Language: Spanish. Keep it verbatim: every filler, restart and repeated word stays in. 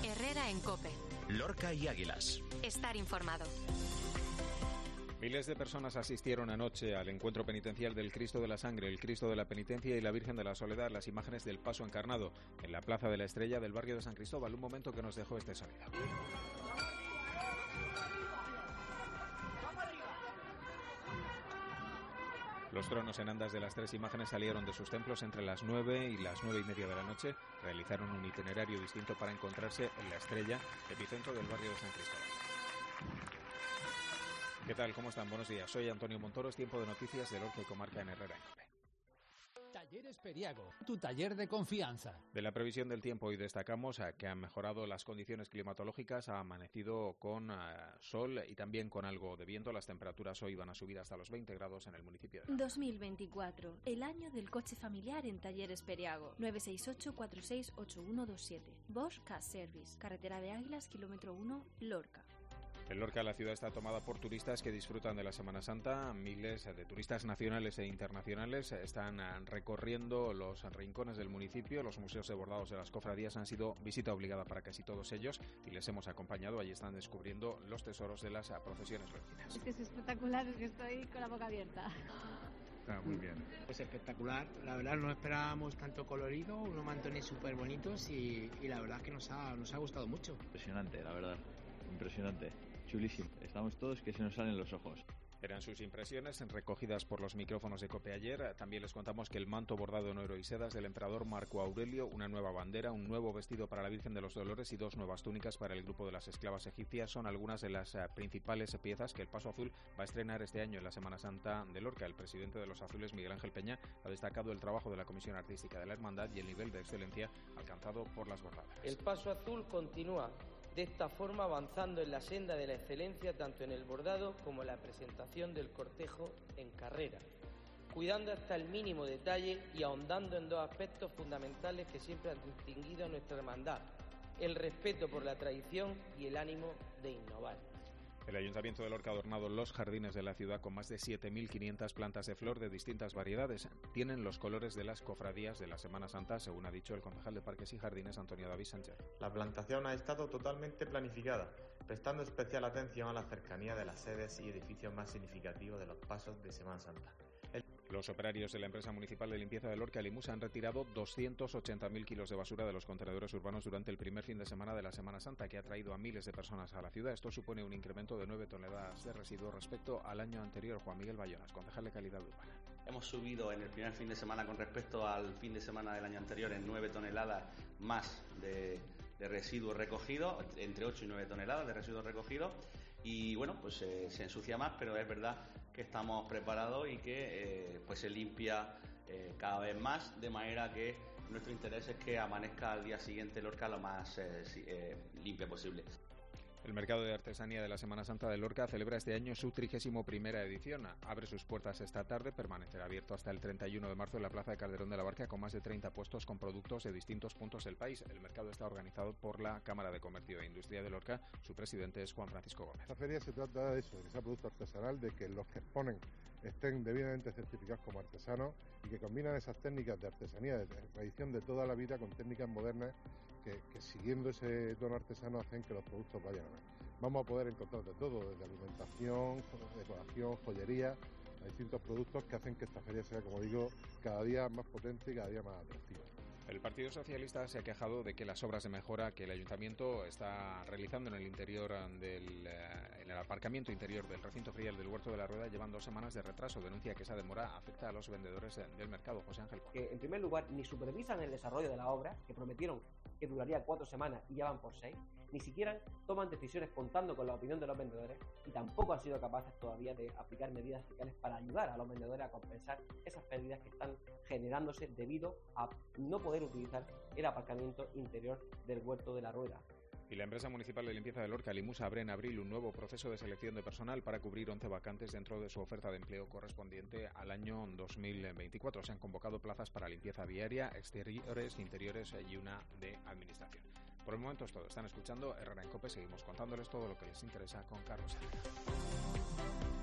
Herrera en COPE. Lorca y Águilas. Estar informado. Miles de personas asistieron anoche al encuentro penitencial del Cristo de la Sangre, el Cristo de la Penitencia y la Virgen de la Soledad, las imágenes del Paso Encarnado, en la Plaza de la Estrella del barrio de San Cristóbal. Un momento que nos dejó este sonido. Los tronos en andas de las tres imágenes salieron de sus templos entre las nueve y las nueve y media de la noche. Realizaron un itinerario distinto para encontrarse en la Estrella, epicentro del barrio de San Cristóbal. ¿Qué tal? ¿Cómo están? Buenos días. Soy Antonio Montoro. Es tiempo de noticias de Lorca y Comarca en Herrera en COPE. Talleres Periago, tu taller de confianza. De la previsión del tiempo hoy destacamos que han mejorado las condiciones climatológicas, ha amanecido con uh, sol y también con algo de viento. Las temperaturas hoy van a subir hasta los veinte grados en el municipio de dos mil veinticuatro, el año del coche familiar en Talleres Periago. nueve seis ocho, cuatro seis ocho uno dos siete. Bosch Car Service, carretera de Águilas, kilómetro uno, Lorca. En Lorca la ciudad está tomada por turistas que disfrutan de la Semana Santa. Miles de turistas nacionales e internacionales están recorriendo los rincones del municipio. Los museos de bordados de las cofradías han sido visita obligada para casi todos ellos y les hemos acompañado. Allí están descubriendo los tesoros de las procesiones lorquinas. Es que es espectacular, es que estoy con la boca abierta. Está muy bien. Pues espectacular, la verdad no esperábamos tanto colorido, unos mantones súper bonitos y, y la verdad es que nos ha, nos ha gustado mucho. Impresionante, la verdad, impresionante, chulísimo, estamos todos que se nos salen los ojos. Eran sus impresiones recogidas por los micrófonos de COPE ayer. También les contamos que el manto bordado en oro y sedas del emperador Marco Aurelio, una nueva bandera, un nuevo vestido para la Virgen de los Dolores y dos nuevas túnicas para el grupo de las esclavas egipcias son algunas de las principales piezas que el Paso Azul va a estrenar este año en la Semana Santa de Lorca. El presidente de los Azules, Miguel Ángel Peña, ha destacado el trabajo de la Comisión Artística de la Hermandad y el nivel de excelencia alcanzado por las bordadoras. El Paso Azul continúa de esta forma avanzando en la senda de la excelencia tanto en el bordado como en la presentación del cortejo en carrera, cuidando hasta el mínimo detalle y ahondando en dos aspectos fundamentales que siempre han distinguido a nuestra hermandad: el respeto por la tradición y el ánimo de innovar. El Ayuntamiento de Lorca ha adornado los jardines de la ciudad con más de siete mil quinientas plantas de flor de distintas variedades. Tienen los colores de las cofradías de la Semana Santa, según ha dicho el concejal de Parques y Jardines, Antonio David Sánchez. La plantación ha estado totalmente planificada, prestando especial atención a la cercanía de las sedes y edificios más significativos de los pasos de Semana Santa. El... Los operarios de la empresa municipal de limpieza de Lorca, Limusa, han retirado doscientos ochenta mil kilos de basura de los contenedores urbanos durante el primer fin de semana de la Semana Santa, que ha traído a miles de personas a la ciudad. Esto supone un incremento de nueve toneladas de residuos respecto al año anterior. Juan Miguel Bayonas, concejal de Calidad Urbana. Hemos subido en el primer fin de semana con respecto al fin de semana del año anterior en nueve toneladas más de, de residuos recogidos, entre ocho y nueve toneladas de residuos recogidos. Y bueno, pues eh, se ensucia más, pero es verdad que estamos preparados y que eh, pues se limpia eh, cada vez más, de manera que nuestro interés es que amanezca al día siguiente Lorca lo más eh, eh, limpia posible. El mercado de artesanía de la Semana Santa de Lorca celebra este año su trigésimo primera edición. Abre sus puertas esta tarde, permanecerá abierto hasta el treinta y uno de marzo en la Plaza de Calderón de la Barca, con más de treinta puestos con productos de distintos puntos del país. El mercado está organizado por la Cámara de Comercio e Industria de Lorca. Su presidente es Juan Francisco Gómez. Esta feria se trata de eso, de que sea producto artesanal, de que los que exponen estén debidamente certificados como artesanos y que combinan esas técnicas de artesanía, de tradición de toda la vida, con técnicas modernas que, que siguiendo ese tono artesano hacen que los productos vayan a ver. Vamos a poder encontrar de todo, desde alimentación, decoración, joyería, a distintos productos que hacen que esta feria sea, como digo, cada día más potente y cada día más atractiva. El Partido Socialista se ha quejado de que las obras de mejora que el Ayuntamiento está realizando en el interior del en el aparcamiento interior del recinto ferial del Huerto de la Rueda llevan dos semanas de retraso. Denuncia que esa demora afecta a los vendedores del mercado. José Ángel. Que en primer lugar ni supervisan el desarrollo de la obra, que prometieron que duraría cuatro semanas y ya van por seis, ni siquiera toman decisiones contando con la opinión de los vendedores y tampoco han sido capaces todavía de aplicar medidas fiscales para ayudar a los vendedores a compensar esas pérdidas que están generándose debido a no poder utilizar el aparcamiento interior del Huerto de la Rueda. Y la empresa municipal de limpieza de Lorca, Limusa, abre en abril un nuevo proceso de selección de personal para cubrir once vacantes dentro de su oferta de empleo correspondiente al año dos mil veinticuatro. Se han convocado plazas para limpieza viaria, exteriores, interiores y una de administración. Por el momento es todo. Están escuchando Herrera en COPE. Seguimos contándoles todo lo que les interesa con Carlos Herrera.